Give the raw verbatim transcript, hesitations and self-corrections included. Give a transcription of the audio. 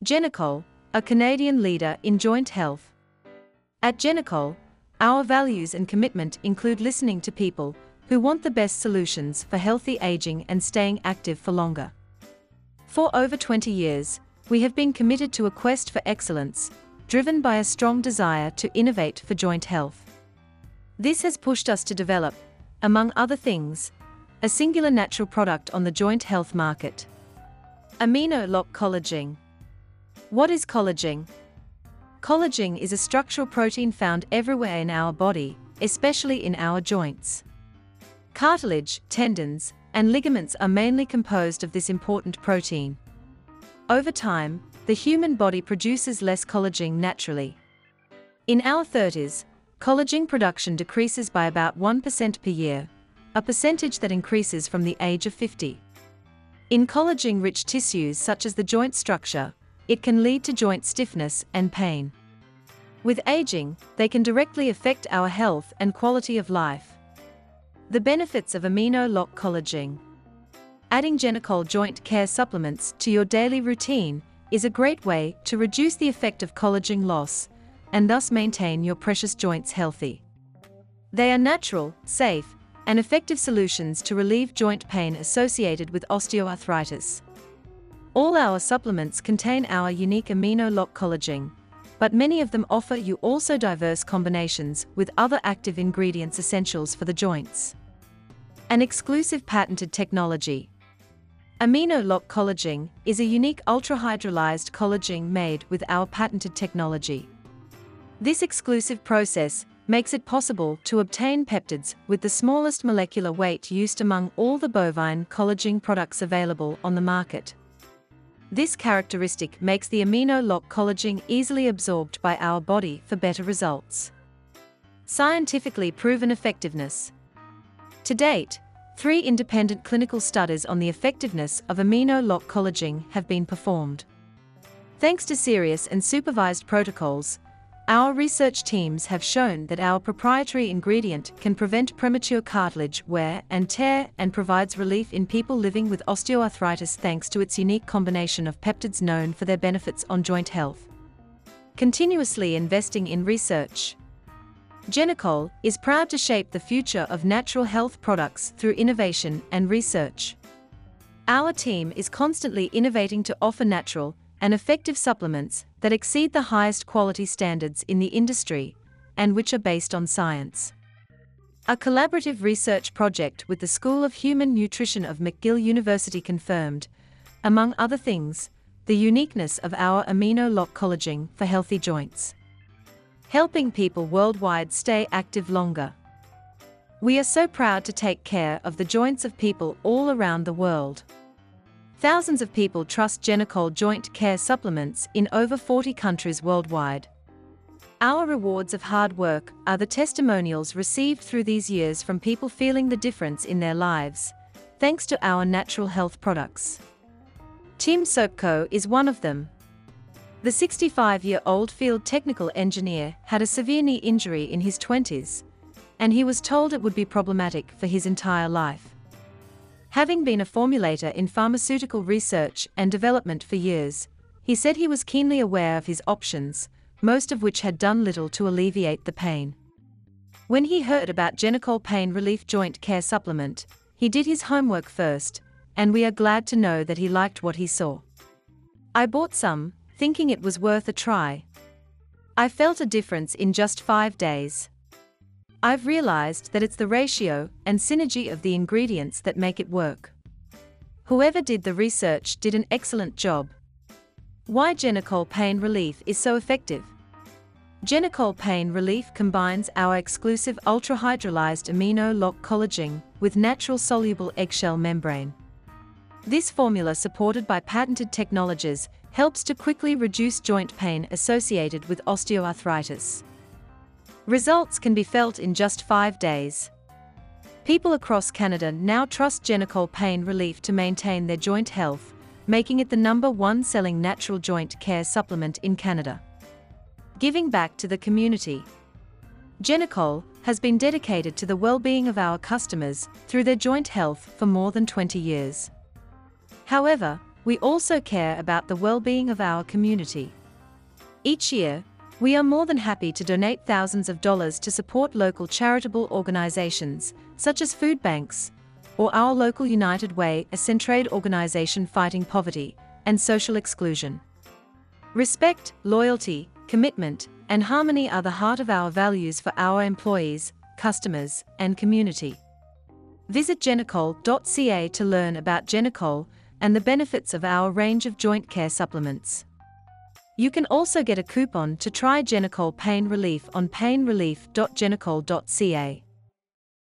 Genecol, a Canadian leader in joint health. At Genecol, our values and commitment include listening to people who want the best solutions for healthy aging and staying active for longer. For over twenty years, we have been committed to a quest for excellence, driven by a strong desire to innovate for joint health. This has pushed us to develop, among other things, a singular natural product on the joint health market: Amino-Lock Collagen. What is collagen? Collagen is a structural protein found everywhere in our body, especially in our joints. Cartilage, tendons, and ligaments are mainly composed of this important protein. Over time, the human body produces less collagen naturally. In our thirties, collagen production decreases by about one percent per year, a percentage that increases from the age of fifty. In collagen-rich tissues such as the joint structure, it can lead to joint stiffness and pain. With aging, they can directly affect our health and quality of life. The benefits of Amino-Lock Collagen. Adding Genecol joint care supplements to your daily routine is a great way to reduce the effect of collagen loss and thus maintain your precious joints healthy. They are natural, safe, and effective solutions to relieve joint pain associated with osteoarthritis. All our supplements contain our unique Amino-Lock Collagen, but many of them offer you also diverse combinations with other active ingredients essentials for the joints. An exclusive patented technology. Amino-Lock Collagen is a unique ultra-hydrolyzed collagen made with our patented technology. This exclusive process makes it possible to obtain peptides with the smallest molecular weight used among all the bovine collagen products available on the market. This characteristic makes the Amino-Lock Collagen easily absorbed by our body for better results. Scientifically proven effectiveness. To date, three independent clinical studies on the effectiveness of Amino-Lock Collagen have been performed. Thanks to serious and supervised protocols, our research teams have shown that our proprietary ingredient can prevent premature cartilage wear and tear and provides relief in people living with osteoarthritis thanks to its unique combination of peptides known for their benefits on joint health. Continuously investing in research. Genecol is proud to shape the future of natural health products through innovation and research. Our team is constantly innovating to offer natural and effective supplements that exceed the highest quality standards in the industry and which are based on science. A collaborative research project with the School of Human Nutrition of McGill University confirmed, among other things, the uniqueness of our Amino-Lock Collagen for healthy joints, helping people worldwide stay active longer. We are so proud to take care of the joints of people all around the world. Thousands of people trust Genecol joint care supplements in over forty countries worldwide. Our rewards of hard work are the testimonials received through these years from people feeling the difference in their lives, thanks to our natural health products. Tim Sopko is one of them. The sixty-five-year-old field technical engineer had a severe knee injury in his twenties, and he was told it would be problematic for his entire life. Having been a formulator in pharmaceutical research and development for years, he said he was keenly aware of his options, most of which had done little to alleviate the pain. When he heard about Genecol Pain Relief Joint Care Supplement, he did his homework first, and we are glad to know that he liked what he saw. I bought some, thinking it was worth a try. I felt a difference in just five days. I've realized that it's the ratio and synergy of the ingredients that make it work. Whoever did the research did an excellent job. Why Genecol Pain Relief is so effective? Genecol Pain Relief combines our exclusive ultra-hydrolyzed Amino-Lock Collagen with natural soluble eggshell membrane. This formula, supported by patented technologies, helps to quickly reduce joint pain associated with osteoarthritis. Results can be felt in just five days. People across Canada now trust Genecol Pain Relief to maintain their joint health, making it the number one selling natural joint care supplement in Canada. Giving back to the community. Genecol has been dedicated to the well-being of our customers through their joint health for more than twenty years. However, We also care about the well-being of our community. Each year, we are more than happy to donate thousands of dollars to support local charitable organizations, such as food banks, or our local United Way, a Centraide organization fighting poverty and social exclusion. Respect, loyalty, commitment, and harmony are the heart of our values for our employees, customers, and community. Visit Genecol dot c a to learn about Genecol and the benefits of our range of joint care supplements. You can also get a coupon to try Genecol Pain Relief on pain relief dot genecol dot c a.